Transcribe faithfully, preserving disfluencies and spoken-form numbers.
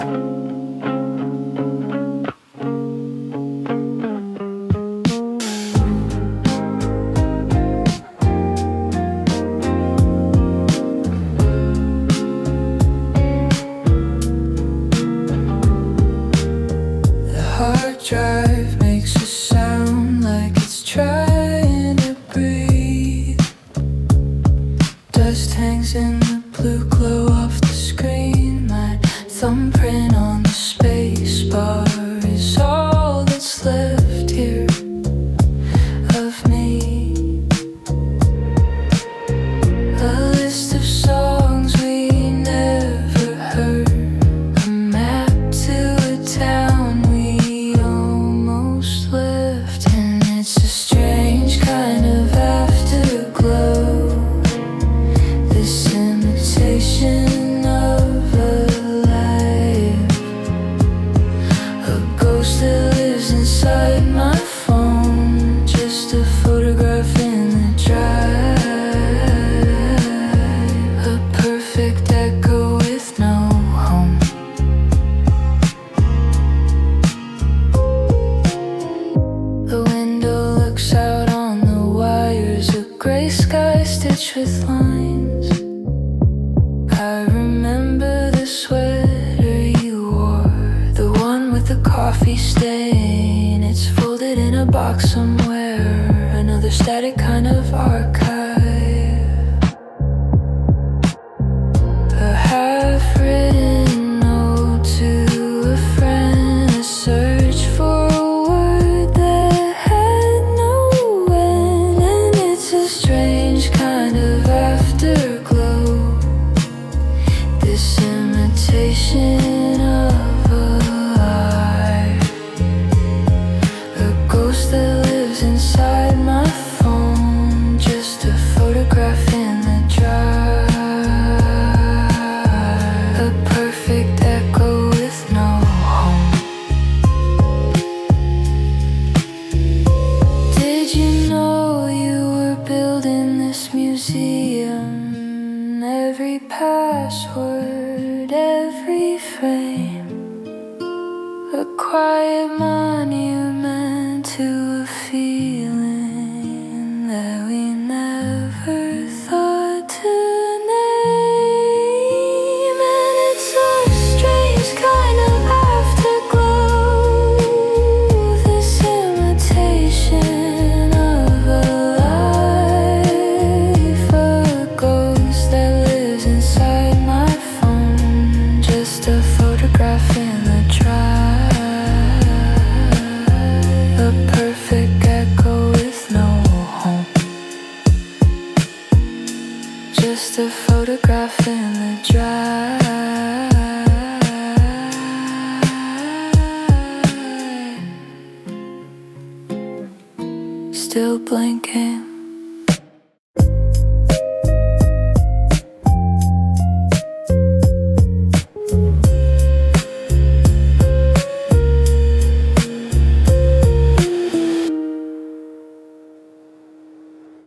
Hard drive makes a sound like it's trying to breathe. Dust hangs in the blue glow of the screen. My thumbprint on the space bar is all that's left here of me. A list of songs we never heard, a map to a town we almost left, and it's a strange kind of afterglow, this imitation of a life, a ghost that lives inside my phone, just a photograph in the drive, a perfect echo with no home. The window looks out on the wires, a gray sky stitched with lines. I remember the sweater you wore, the one with the coffee stain. It's folded in a box somewhere, another static kind of archive. A half-written note to a friend, a search for a word that had no end, and it's a strange kind of afterglow, this imitation of a life, a ghost that lives inside my phone, just a photograph in the drive, a perfect echo with no home. Did you know you were building this museum? Every password, every frame, a quiet monument to a feeling that we never thought to name. And it's a strange kind of afterglow, this imitation of a life, a ghost that lives inside my phone, just a photograph in the drive, a perfect echo with no home, just a photograph in the drive, still blinking.